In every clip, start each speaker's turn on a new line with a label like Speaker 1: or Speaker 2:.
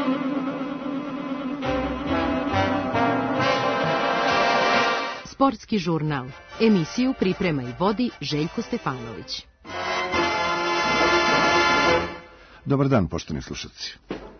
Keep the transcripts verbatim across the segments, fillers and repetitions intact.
Speaker 1: Sportski žurnal. Emisiju priprema i vodi Željko Stefanović.
Speaker 2: Dobar dan, poštovani slušalci.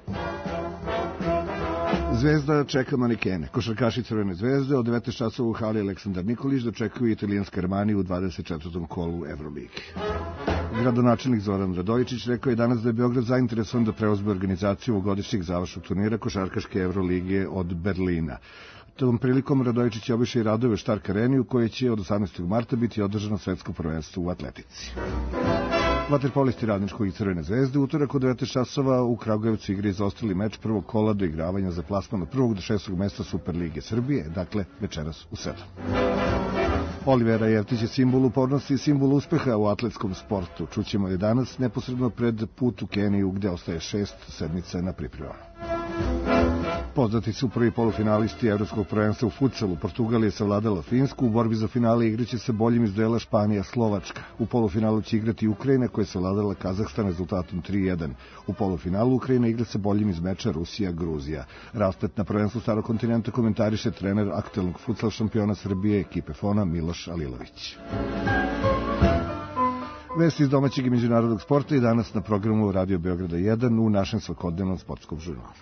Speaker 2: Zvezda čeka manekene. Košarkaši Crvene zvezde od devetnaest časova u hali Aleksandar Nikolić dočekuju italijanske Armani u dvadeset četvrtom kolu Evroligi. Gradonačelnik Zoran Radojičić rekao je danas da je Beograd zainteresovan da preuzme organizaciju ovogodišnjeg završnog turnira košarkaške Evrolige od Berlina. Tom prilikom Radojičić je obišao i radove u Štark areni u kojoj će od osamnaestog marta biti održano svetsko prvenstvo u atletici. Vaterpolisti Radničkog i Crvene zvezde utorak od devetnaest časova u Kragujevcu igre izostali meč prvog kola do igravanja za plasman od prvog do šestog mesta Superlige Srbije, dakle večeras u sedam. Olivera Jevtić je simbol upornosti i simbol uspeha u atletskom sportu. Čućemo je danas neposredno pred put u Keniju gde ostaje šest sedmica na pripremama. Poznati su prvi polufinalisti evropskog prvenstva u fudsalu. Portugal je savladala Finsku, u borbi za finale igraće se boljim iz duela Španija-Slovačka. U polufinalu će igrati Ukrajina koja je savladala Kazahstan rezultatom tri jedan. U polufinalu Ukrajina igra se boljim iz meča Rusija-Gruzija. Rasplet na prvenstvu starog kontinenta komentariše trener aktuelnog futsal šampiona Srbije ekipe Fona Miloš Alilović. Vesti iz domaćeg i međunarodnog sporta i danas na programu Radio Beograda jedan u našem svakodnevnom sportskom žurnalu.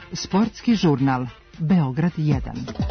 Speaker 3: Sportski žurnal Beograd jedan.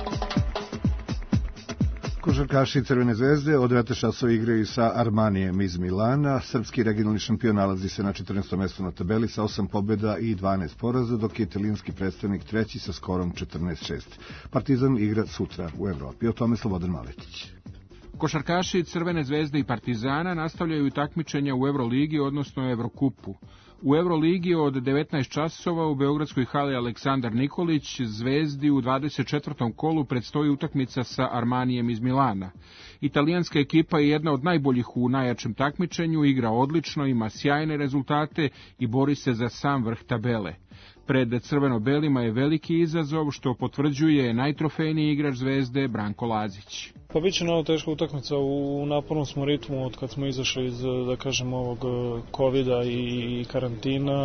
Speaker 2: Košarkaši Crvene zvezde od devetnaest časova igraju sa Armanijem iz Milana. Srpski regionalni šampion nalazi se na četrnaestom mestu na tabeli sa osam pobjeda i dvanaest poraza, dok je italijanski predstavnik treći sa skorom četrnaest šest. Partizan igra sutra u Evropi. O tome Slobodan Maletić.
Speaker 4: Košarkaši Crvene zvezde i Partizana nastavljaju takmičenja u Euroligi, odnosno Evrokupu. U Euroligi od devetnaest časova u beogradskoj hali Aleksandar Nikolić Zvezdi u dvadeset četvrtom kolu predstoji utakmica sa Armanijem iz Milana. Italijanska ekipa je jedna od najboljih u najjačem takmičenju, igra odlično, ima sjajne rezultate i bori se za sam vrh tabele. Pred crveno-belima je veliki izazov, što potvrđuje najtrofejniji igrač Zvezde Branko Lazić.
Speaker 5: Pa biće mnogo teška utakmica, u napornom smo ritmu od kad smo izašli iz, da kažem, ovog kovida i karantina.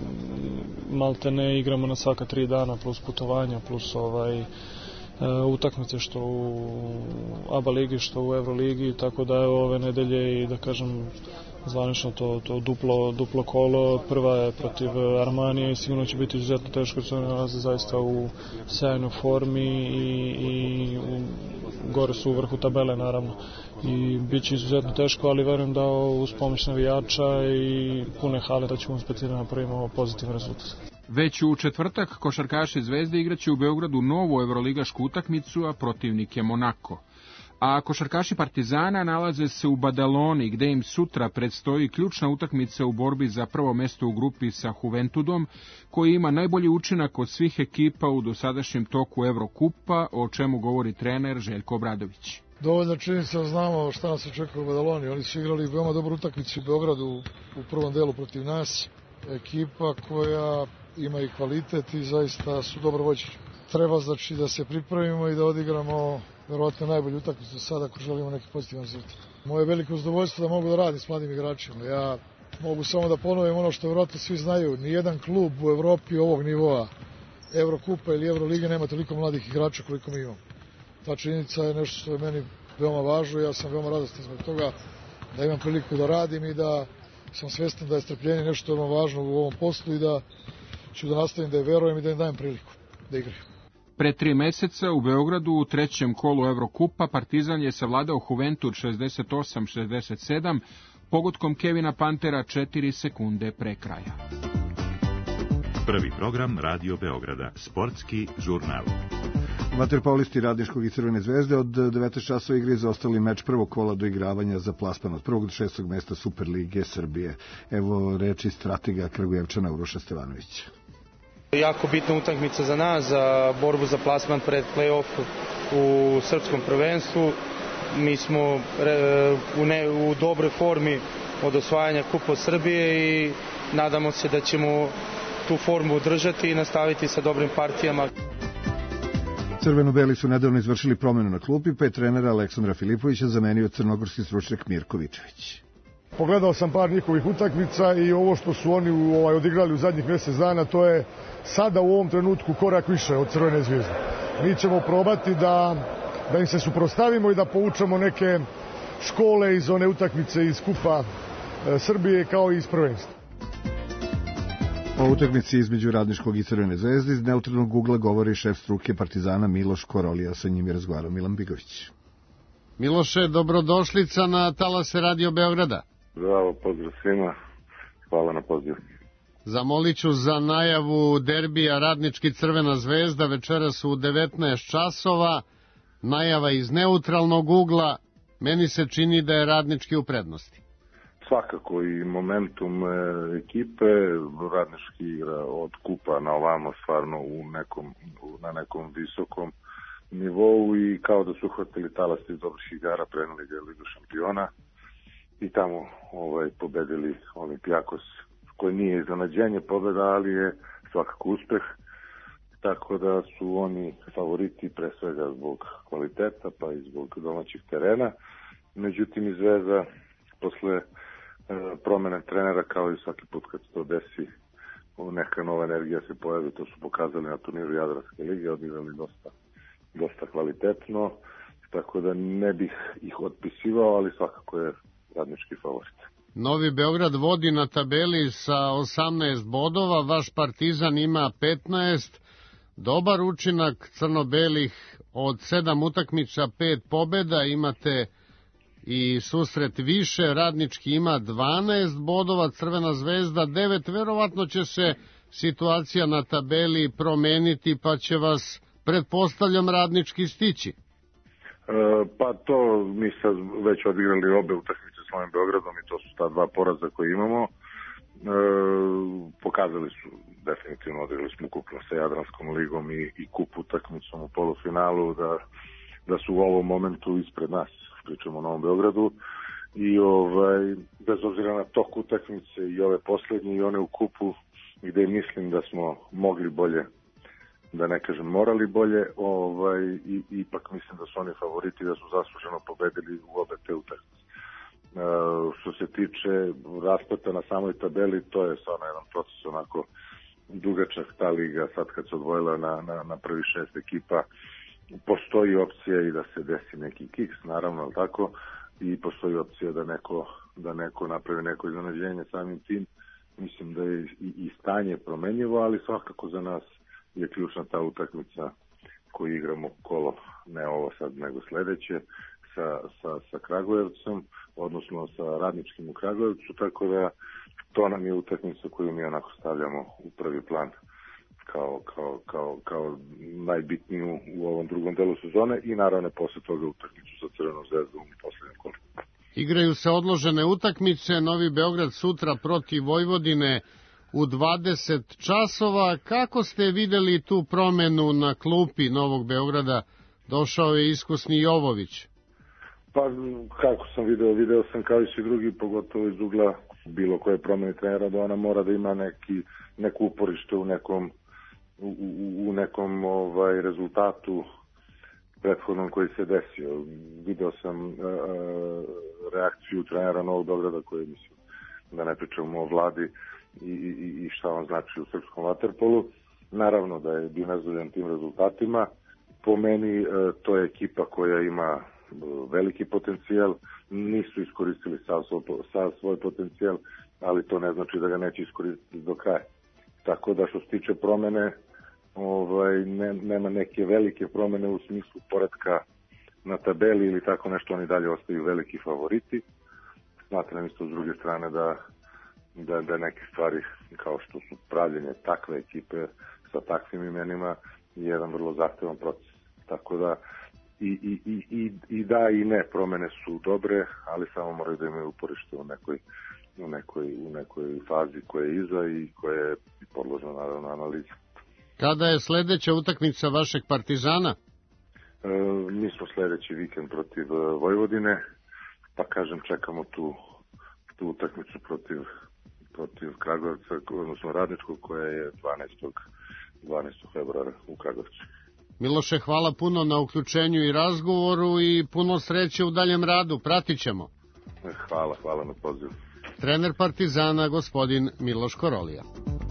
Speaker 5: Maltene igramo na svaka tri dana, plus putovanja, plus ovaj utakmice što u A B A ligi, što u Euroligi, tako da je ove nedelje i, da kažem, zvanično to, to duplo, duplo kolo. Prva je protiv Armanije i sigurno će biti izuzetno teško, jer se oni nalaze zaista u sjajnoj formi i, i u, gore su u vrhu tabele, naravno. I bit će izuzetno teško, ali verujem da uz pomoć navijača i pune hale da ćemo uspjeti da napravimo pozitivan rezultat.
Speaker 4: Već u četvrtak košarkaši Zvezde igraće u Beogradu novu evroligašku utakmicu, a protivnik je Monako. A košarkaši Partizana nalaze se u Badaloni, gde im sutra predstoji ključna utakmica u borbi za prvo mesto u grupi sa Juventudom, koji ima najbolji učinak od svih ekipa u dosadašnjem toku Evrokupa, o čemu govori trener Željko Obradović.
Speaker 6: Dovoljno činjenica znamo šta nas očekuje u Badaloni. Oni su igrali veoma dobru utakmicu u Beogradu u prvom delu protiv nas. Ekipa koja ima i kvalitet i zaista su dobro vođeni. Treba znači da se pripremimo i da odigramo verovatno najbolju utakmicu sada ako želimo neki pozitivan rezultat. Moje veliko zadovoljstvo da mogu da radim s mladim igračima. Ja mogu samo da ponovim ono što verovatno svi znaju. Nijedan klub u Evropi ovog nivoa Evrokupa ili Evrolige nema toliko mladih igrača koliko mi imamo. Ta činjenica je nešto što je meni veoma važno. Ja sam veoma radostan zbog toga da imam priliku da radim i da sam svestan da je strpljenje nešto veoma važno u ovom poslu i da ću da nastavim da je verujem i da im dajem priliku da igraju.
Speaker 4: Pre tri meseca u Beogradu u trećem kolu Evrokupa Partizan je savladao Juventud šezdeset osam šezdeset sedam pogodkom Kevina Pantera četiri sekunde pre kraja.
Speaker 7: Prvi program Radio Beograda, sportski žurnal.
Speaker 2: Vaterpolisti Radničkog i Crvene zvezde od devetnaest časova igre zaostali meč prvog kola do igravanja za plasman od prvog do šestog mesta Superlige Srbije. Evo reči stratega Kragujevčana Uroša Stevanovića.
Speaker 8: Jako bitna utakmica za nas, za borbu za plasman pred play-off u srpskom prvenstvu. Mi smo u, ne, u dobroj formi od osvajanja Kupa Srbije i nadamo se da ćemo tu formu održati i nastaviti sa dobrim partijama.
Speaker 2: Crveno-beli su nedavno izvršili promjenu na klupi, pa je trenera Aleksandra Filipovića zamenio crnogorski stručnjak Mirko Vičević.
Speaker 6: Pogledao sam par njihovih utakmica i ovo što su oni ovaj, odigrali u zadnjih mjesec dana, to je sada u ovom trenutku korak više od Crvene zvezde. Mi ćemo probati da, da im se suprotstavimo i da poučamo neke škole iz one utakmice iz Kupa e, Srbije kao i iz prvenstva.
Speaker 2: O utakmici između Radničkog i Crvene zvezde iz neutralnog ugla govori šef struke Partizana Miloš Korolija, sa njim je razgovarao Milan Bigović.
Speaker 9: Miloše, dobrodošlica na talase Radio Beograda.
Speaker 10: Zdravo, pozdrav svima, hvala na pozivu.
Speaker 9: Zamolit ću za najavu derbija Radnički Crvena zvezda večeras u devetnaest časova, najava iz neutralnog ugla, meni se čini da je Radnički u prednosti.
Speaker 10: Svakako i momentum ekipe, Radnički igra od kupa na ovamo stvarno u nekom, na nekom visokom nivou i kao da su uhvatili talas iz dobrih igara, preneli ga Ligu šampiona i tamo ovaj, pobedili Olimpijakos, koji nije iznenađenje pobeda, ali je svakako uspeh, tako da su oni favoriti pre svega zbog kvaliteta pa i zbog domaćih terena. Međutim i Zvezda posle e, promene trenera, kao i svaki put kad se to desi, neka nova energija se pojavi, to su pokazali na turniru Jadranske lige, odigrali dosta dosta kvalitetno, tako da ne bih ih otpisivao, ali svakako je Radnički favorit.
Speaker 9: Novi Beograd vodi na tabeli sa osamnaest bodova, vaš Partizan ima petnaest, dobar učinak crno-belih, od sedam utakmica pet pobeda, imate i susret više, Radnički ima dvanaest bodova, Crvena zvezda devet, verovatno će se situacija na tabeli promeniti, pa će vas, pretpostavljam, Radnički stići.
Speaker 10: E, pa to mi sad već odigrali obe utakmice s ovim Beogradom i to su ta dva poraza koje imamo. E, pokazali su, definitivno odigrali smo ukupno sa Jadranskom ligom i, i kup utakmicom u polufinalu da, da su u ovom momentu ispred nas, pričamo o Novom Beogradu, i ovaj, bez obzira na tok utakmice i ove poslednje i one u kupu gde mislim da smo mogli bolje, da ne kažem morali bolje, ovaj, i, ipak mislim da su oni favoriti, da su zasluženo pobedili u obe te utakmice. Uh, što se tiče raspleta na samoj tabeli, to je stvarno jedan proces onako dugačak, ta liga sad kad se odvojila na, na, na prvi šest ekipa, postoji opcija i da se desi neki kiks, naravno, ali tako, i postoji opcija da neko, da neko napravi neko iznenađenje samim tim. Mislim da je i, i stanje promenjivo, ali svakako za nas je ključna ta utakmica koju igramo kolo, ne ovo sad, nego sledeće, sa, sa, sa Kragujevcem, odnosno sa Radničkim u Kragujevcu, tako da to nam je utakmica koju mi onako stavljamo u prvi plan kao, kao, kao, kao najbitniju u ovom drugom delu sezone i naravno posle toga utakmicu sa Crvenom zvezdom u poslednjem kolu.
Speaker 9: Igraju se odložene utakmice, Novi Beograd sutra protiv Vojvodine u dvadeset časova. Kako ste videli tu promenu na klupi Novog Beograda? Došao je iskusni Jovović.
Speaker 10: Pa kako sam video, video sam kao i svi drugi, pogotovo iz ugla bilo koje promene trenera, da ona mora da ima neki, neku uporište u nekom, u, u, u nekom ovaj, rezultatu prethodnom koji se desio. Video sam uh, reakciju trenera Novog Beograda koje mislim da ne pričamo o Vladi i, i, i šta on znači u srpskom vaterpolu. Naravno da je bio nezadovoljan tim rezultatima. Po meni uh, to je ekipa koja ima uh, veliki potencijal. Nisu iskoristili sav svoj, sav svoj potencijal, ali to ne znači da ga neće iskoristiti do kraja. Tako da što se tiče promene, Ovaj, ne, nema neke velike promene u smislu poretka na tabeli ili tako nešto, oni dalje ostaju veliki favoriti. Smatram isto s druge strane da, da, da neke stvari kao što su pravljenje takve ekipe sa takvim imenima je jedan vrlo zahtevan proces. Tako da i, i, i, i, i da i ne, promene su dobre, ali samo moraju da imaju uporište u nekoj, u nekoj, u nekoj fazi koja je iza i koja je podložena naravno analizi.
Speaker 9: Kada je sledeća utakmica vašeg Partizana?
Speaker 10: E, mi smo sledeći vikend protiv Vojvodine, pa kažem čekamo tu, tu utakmicu protiv, protiv Kragujevca, odnosno Radničkog, koja je dvanaestog februara u Kragujevcu.
Speaker 9: Miloše, hvala puno na uključenju i razgovoru i puno sreće u daljem radu, pratit ćemo.
Speaker 10: Hvala, hvala na pozivu.
Speaker 9: Trener Partizana, gospodin Miloš Korolija.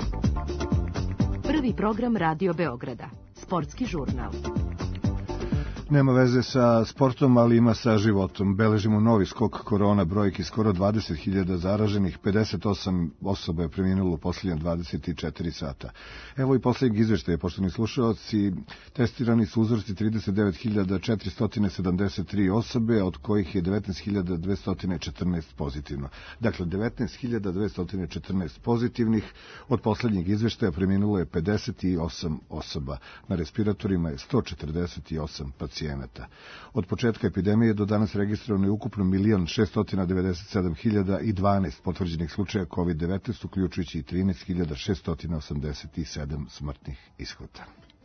Speaker 1: Prvi program Radio Beograda. Sportski žurnal.
Speaker 2: Nema veze sa sportom, ali ima sa životom. Beležimo novi skok korona brojki, skoro dvadeset hiljada zaraženih, pedeset osam osoba je preminulo u posljednja dvadeset četiri sata. Evo i posljednjeg izveštaja, poštovani slušalci, testirani su uzorci trideset devet hiljada četiristo sedamdeset tri osobe, od kojih je devetnaest hiljada dvesta četrnaest pozitivno. Dakle, devetnaest hiljada dvesta četrnaest pozitivnih, od posljednjeg izveštaja preminulo je pedeset osam osoba. Na respiratorima je sto četrdeset osam pacijenata. Od početka epidemije do danas registrovano je ukupno milion šesto devedeset sedam hiljada dvanaest potvrđenih slučaja kovid devetnaest, uključujući i trinaest hiljada šesto osamdeset sedam smrtnih ishoda.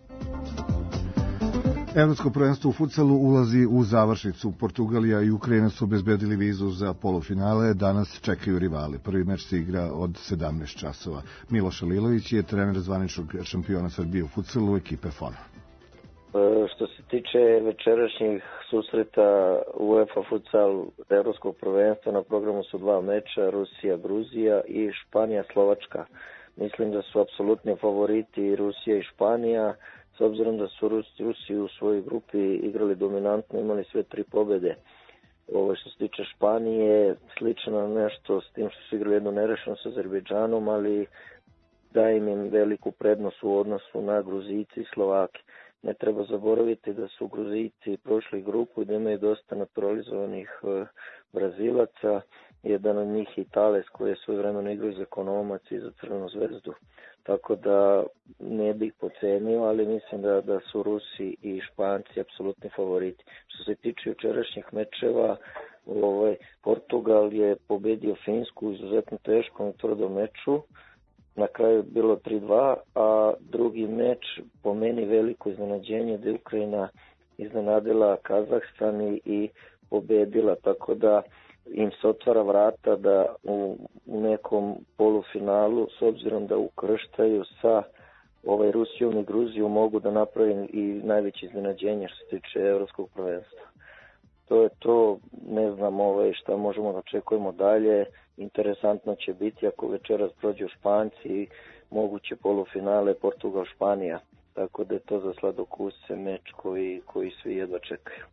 Speaker 2: Evropsko prvenstvo u fudsalu ulazi u završnicu. Portugalija i Ukrajina su obezbedili vizu za polufinale, danas čekaju rivali. Prvi meč se igra od sedamnaest časova. Miloš Alilović je trener zvaničnog šampiona Srbije u fudsalu ekipe F O N.
Speaker 11: Što se tiče večerašnjih susreta UEFA futsal Evropskog prvenstva, na programu su dva meča, Rusija, Gruzija i Španija, Slovačka. Mislim da su apsolutni favoriti Rusija i Španija, s obzirom da su Rusi u svojoj grupi igrali dominantno, imali sve tri pobede. Ovo što se tiče Španije, slično nešto s tim što su igrali jedno nerešeno sa Azerbejdžanom, ali daje im veliku prednost u odnosu na Gruzijice i Slovake. Ne treba zaboraviti da su Gruzijici prošli grupu i da imaju dosta naturalizovanih Brazilaca, jedan od njih i Tales koji je svojevremeno igrao za Ekonomac i za Crvenu zvezdu. Tako da ne bih pocenio, ali mislim da, da su Rusi i Španci apsolutni favoriti. Što se tiče jučerašnjih mečeva, ovaj, Portugal je pobedio Finsku u izuzetno teškom i tvrdom meču. Na kraju je bilo tri dva, a drugi meč po meni veliko iznenađenje da je Ukrajina iznenadila Kazahstan i pobedila, tako da im se otvara vrata da u, u nekom polufinalu, s obzirom da ukrštaju sa ovaj Rusijom i Gruzijom, mogu da napravim i najveće iznenađenje što se tiče evropskog prvenstva. To je to, ne znam ovaj, šta možemo da očekujemo dalje. Interesantno će biti ako večeras prođu Španci i moguće polufinale Portugal-Španija. Tako da je to za sladokusce meč koji, koji svi jedva čekaju.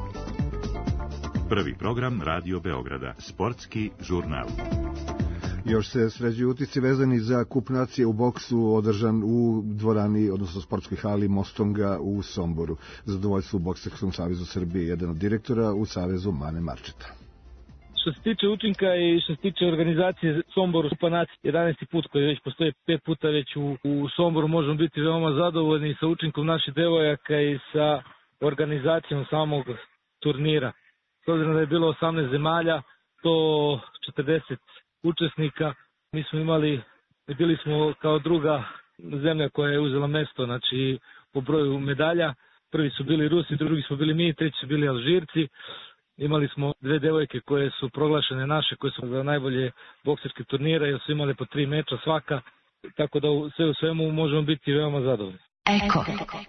Speaker 7: Prvi program Radio Beograda, sportski žurnal.
Speaker 2: Još se sređuju utisci vezani za kup nacije u boksu održan u dvorani, odnosno sportskoj hali Mostonga u Somboru. Zadovoljstvo u Bokserskom savezu Srbije, jedan od direktora u savezu Mane Marčeta.
Speaker 12: Što se tiče učinka i što se tiče organizacije Somboru Kupa nacije, jedanaesti put koji već postoje, pet puta već u, u Somboru, možemo biti veoma zadovoljni sa učinkom naših devojaka i sa organizacijom samog turnira. S obzirom da je bilo osamnaest zemalja, sto četrdeset učesnika, mi smo imali, bili smo kao druga zemlja koja je uzela mesto, znači po broju medalja. Prvi su bili Rusi, drugi smo bili mi, treći su bili Alžirci. Imali smo dve devojke koje su proglašene naše, koje su za najbolje bokserske turnire, jer su imali po tri meča svaka, tako da sve u svemu možemo biti veoma zadovoljni.
Speaker 13: Eko.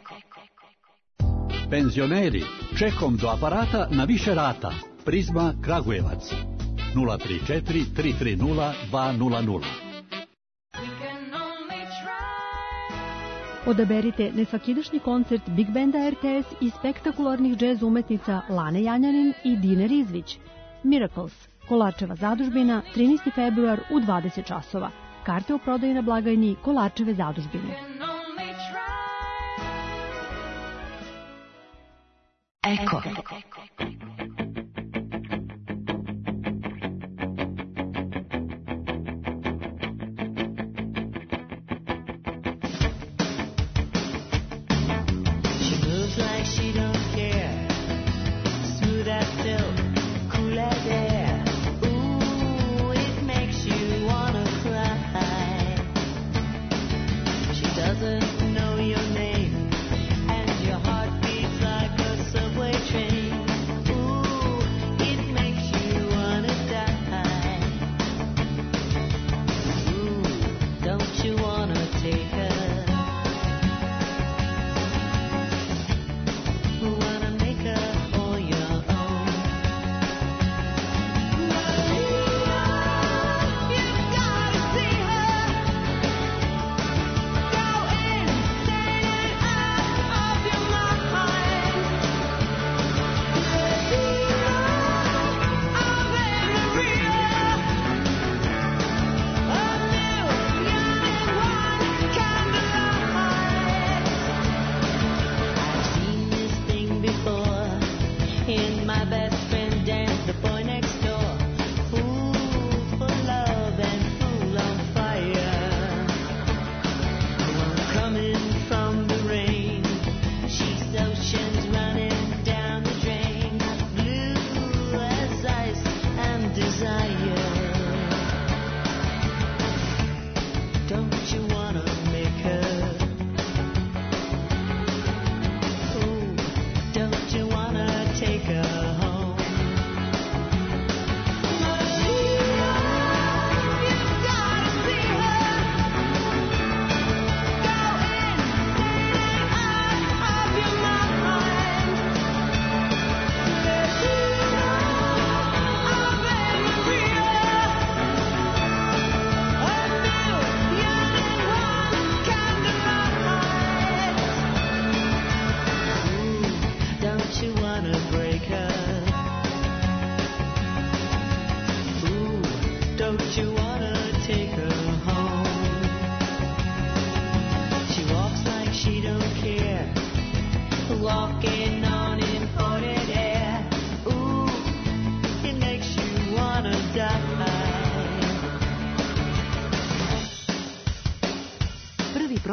Speaker 13: Penzioneri, čekom do aparata na više rata. Prizma Kragujevac. nula tri četiri tri tri nula dva nula nula.
Speaker 14: Odaberite nesvakidašnji koncert Big Benda R T S i spektakularnih džez umetnica Lane Janjanin i Dine Rizvić. Miracles, Kolarčeva zadužbina, trinaesti februar u dvadeset časova. Karte u prodaju na blagajni Kolarčeve zadužbine.
Speaker 13: Eko.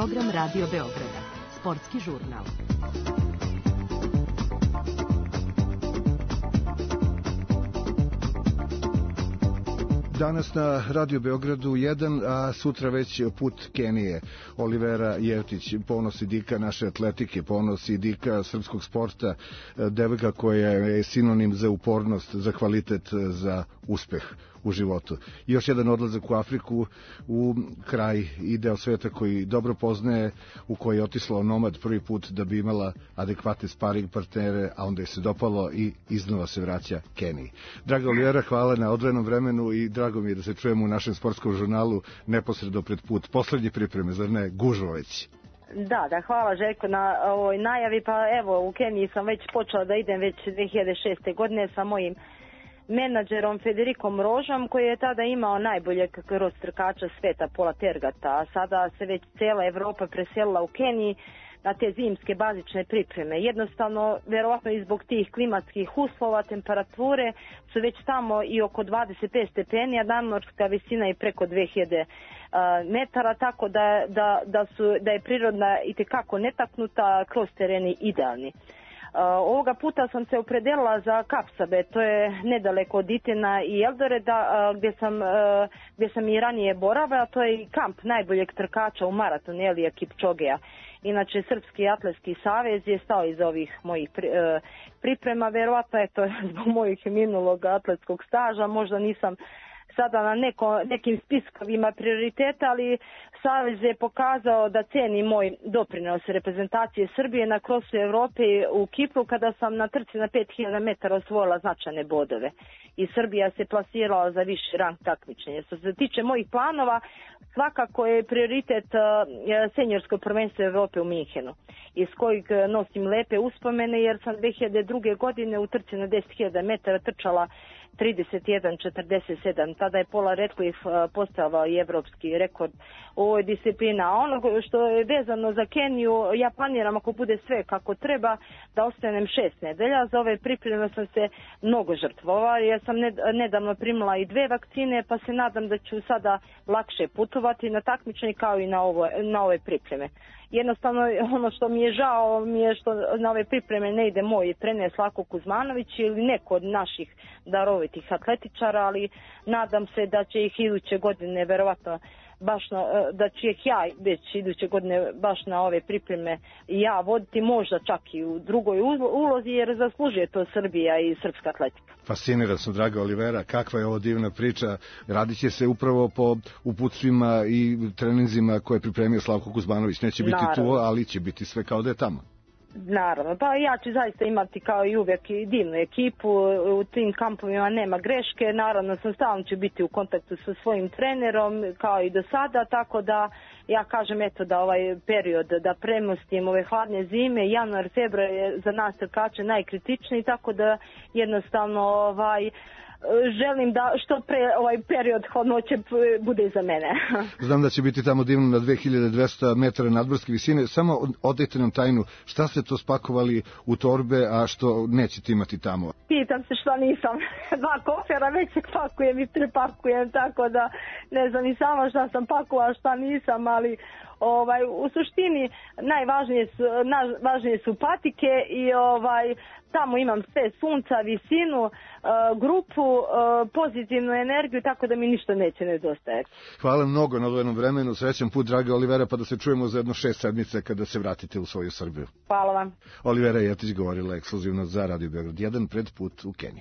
Speaker 1: program Radio Beograda, sportski žurnal.
Speaker 2: Danas na Radio Beogradu jedan, a sutra već put Kenije. Olivera Jevtić, ponos i dika naše atletike, ponos i dika srpskog sporta, devojka koja je sinonim za upornost, za kvalitet, za uspeh u životu. I još jedan odlazak u Afriku, u kraj i deo sveta koji dobro poznaje, u koji je otišla nomad prvi put da bi imala adekvatne sparing partnere, a onda je se dopalo i iznova se vraća Keniji. Draga Olivera, hvala na odvojenom vremenu i drago mi je da se čujemo u našem sportskom žurnalu neposredno pred put. Poslednje pripreme, zar ne, gužva već?
Speaker 15: Da, da, hvala Željko na ovoj najavi, pa evo u Keniji sam već počela da idem već dve hiljade šeste. godine sa mojim menadžerom Federikom Rožom, koji je tada imao najboljeg cross trkača sveta Pola Tergata, a sada se već cijela Evropa preselila u Keniji na te zimske bazične pripreme. Jednostavno, verovatno i zbog tih klimatskih uslova, temperature su već tamo i oko dvadeset pet stepeni, a nadmorska visina je preko dve hiljade metara, tako da, da, da, su, da je prirodna itekako netaknuta, kroz tereni idealni. Uh, ovoga puta sam se opredelila za Kapsabe, to je nedaleko od Itena i Eldoreda, uh, gdje sam, uh, gdje sam i ranije boravila, to je i kamp najboljeg trkača u maratonu Elija Kipčogea. Inače, Srpski atletski savez je stao iz ovih mojih pri, uh, priprema, verovatno je to zbog mojih minulog atletskog staža, možda nisam sada na neko, nekim spiskovima prioriteta, ali Savez je pokazao da ceni moj doprinos reprezentacije Srbije na krosu Evrope u Kipru, kada sam na trci na pet hiljada metara osvojila značajne bodove. I Srbija se plasirala za viši rang takmičenja. Što se tiče mojih planova, svakako je prioritet uh, seniorsko prvenstvo Evrope u Minhenu, iz kojeg nosim lepe uspomene, jer sam dve hiljade druge. godine u trci na deset hiljada metara trčala trideset jedan četrdeset sedam. Tada je Paula Radcliffe postavila i evropski rekord u ovoj disciplini. A ono što je vezano za Keniju, ja planiram, ako bude sve kako treba, da ostanem šest nedelja. Za ove pripreme sam se mnogo žrtvovala. Ja sam nedavno primila i dve vakcine, pa se nadam da ću sada lakše putovati na takmičenje kao i na, ovo, na ove pripreme. Jednostavno, ono što mi je žao mi je što na ove pripreme ne ide moj trener Slavko Kuzmanović ili neko od naših darovitih atletičara, ali nadam se da će ih iduće godine verovatno baš na, da će ih ja već iduće godine baš na ove pripreme ja voditi, možda čak i u drugoj ulozi, jer zaslužuje to Srbija i srpska atletika.
Speaker 2: Fasciniran sam, draga Olivera, kakva je ovo divna priča. Radit će se upravo po uputstvima i treninzima koje je pripremio Slavko Kuzmanović. Neće biti Naravno. tu, ali će biti sve kao da je tamo.
Speaker 15: Naravno, pa ja ću zaista imati kao i uvijek divnu ekipu, u tim kampovima nema greške, naravno sam stalno ću biti u kontaktu sa svojim trenerom kao i do sada, tako da ja kažem eto da ovaj period da premostim ove hladne zime, januar, februar je za nas trkače najkritičniji, tako da jednostavno ovaj želim da što pre ovaj period hladnoće bude za mene.
Speaker 2: Znam da će biti tamo divno na dve hiljade dvesta metara nadmorske visine. Samo odajte nam tajnu, šta ste to spakovali u torbe, a što nećete imati tamo?
Speaker 15: Pitam se što nisam. Dva kofera već pakujem i prepakujem, tako da ne znam i sama šta sam pakovala, šta nisam, ali ovaj u suštini najvažnije su najvažnije su patike i ovaj tamo imam sve, sunca, visinu, uh, grupu, uh, pozitivnu energiju, tako da mi ništa neće nedostajati.
Speaker 2: Hvala mnogo na odvojenom vremenu, srećan put, draga Olivera, pa da se čujemo za jedno šest sedmice kada se vratite u svoju Srbiju.
Speaker 15: Hvala vam.
Speaker 2: Olivera Jevtić govorila ekskluzivno za Radio Beograd jedan pred put u Keniju.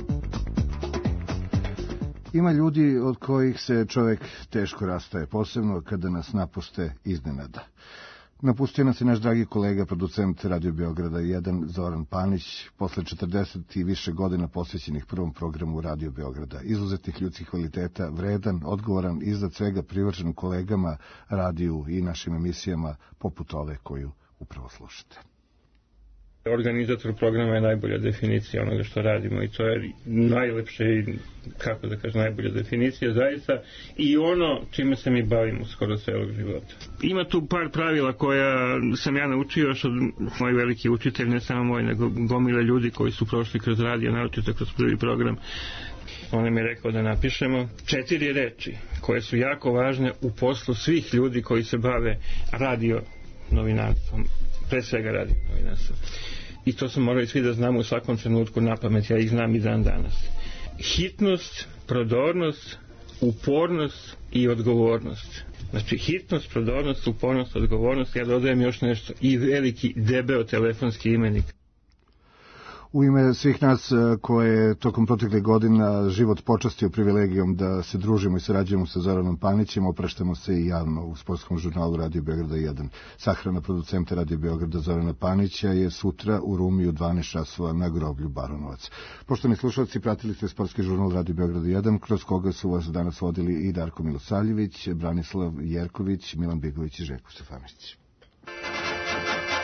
Speaker 2: Ima ljudi od kojih se čovek teško rastaje, posebno kada nas napuste iznenada. Napustio nas je naš dragi kolega, producent Radio Beograda jedan, Zoran Panić, posle četrdeset i više godina posvećenih prvom programu Radio Beograda. Izuzetnih ljudskih kvaliteta, vredan, odgovoran, iznad svega privržen kolegama, radiju i našim emisijama poput ove koju upravo slušate.
Speaker 16: Organizator programa je najbolja definicija onoga što radimo i to je najlepše i, kako da kažem, najbolja definicija zaista i ono čime se mi bavimo skoro celog života. Ima tu par pravila koja sam ja naučio još od moj veliki učitelj, ne samo moj, nego gomila ljudi koji su prošli kroz radio, naročito kroz prvi program. on nam je rekao da napišemo četiri reči koje su jako važne u poslu svih ljudi koji se bave radio novinarstvom, pre svega radio novinarstvom. I to smo morali svi da znamo u svakom trenutku na pamet, ja ih znam i dan danas. Hitnost, prodornost, upornost i odgovornost. Znači, hitnost, prodornost, upornost, odgovornost, ja dodajem još nešto, i veliki debeo telefonski imenik.
Speaker 2: U ime svih nas koje tokom proteklih godina život počastio privilegijom da se družimo i sarađujemo sa Zoranom Panićem, opraštamo se i javno u sportskom žurnalu Radio Beograda jedan. Sahrana producenta Radio Beograda Zorana Panića je sutra u Rumi u dvanaest časova na groblju Baronovac. Poštovani slušalci, pratili ste sportski žurnal Radio Beograda jedan, kroz koga su vas danas vodili i Darko Milosavljević, Branislav Jerković, Milan Begović i Željko Stefanović.